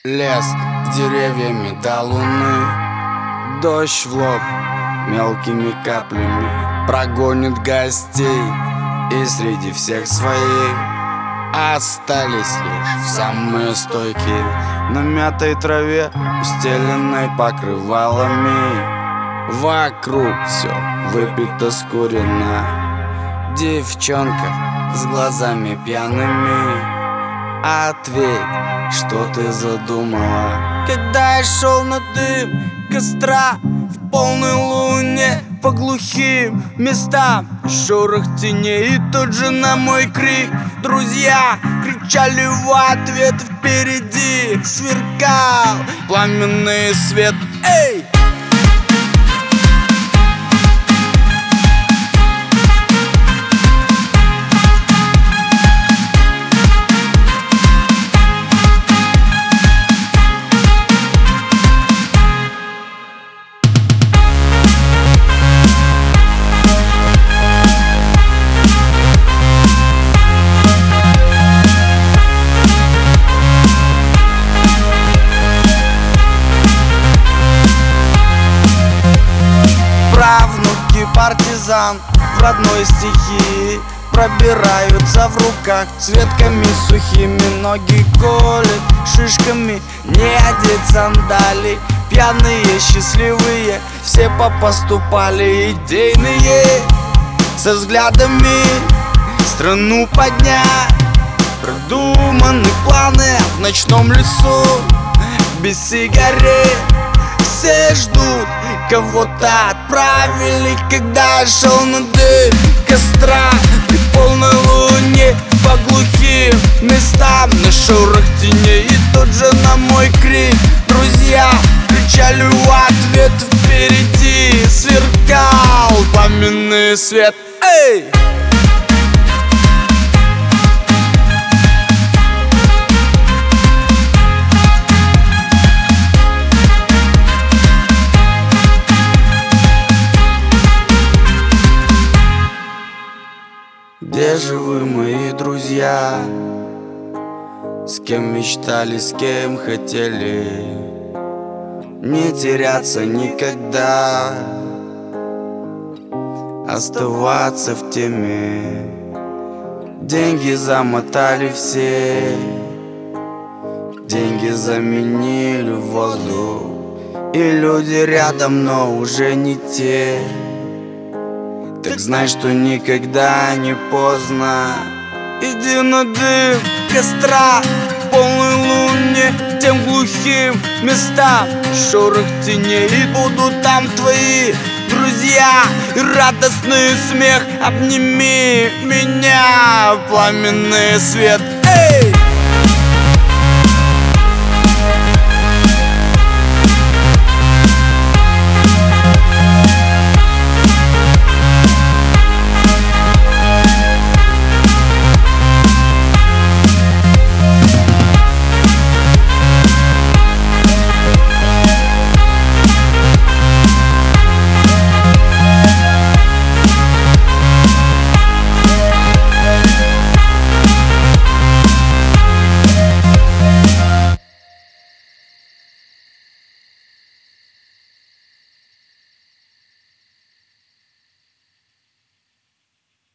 Лес с деревьями до луны, дождь в лоб мелкими каплями прогонит гостей, и среди всех своих остались лишь самые стойкие на мятой траве, устеленной покрывалами. Вокруг все выпито, скурено. Девчонка с глазами пьяными, ответь, что ты задумала? Когда я шел на дым костра в полной луне по глухим местам, шорох теней, и тут же на мой крик друзья кричали в ответ. Впереди сверкал пламенный свет. Эй! Партизан в родной стихии пробираются в руках с ветками сухими, ноги колят шишками, не одеть сандалий. Пьяные, счастливые, все попоступали идейные, со взглядами страну поднять. Продуманы планы в ночном лесу, без сигарет все ждут, кого-то отправили. Когда я шел на дым костра при полной луне по глухим местам, на шорох теней, и тут же на мой крик друзья кричали в ответ. Впереди сверкал пламенный свет. Эй! Где же вы, мои друзья? С кем мечтали, с кем хотели не теряться никогда, оставаться в теме. Деньги замотали все, деньги заменили воздух, и люди рядом, но уже не те. Так знай, что никогда не поздно. Иди на дым костра в полной луне, тем глухим местам, шорох теней, и будут там твои друзья и радостный смех. Обними меня, пламенный свет. Эй!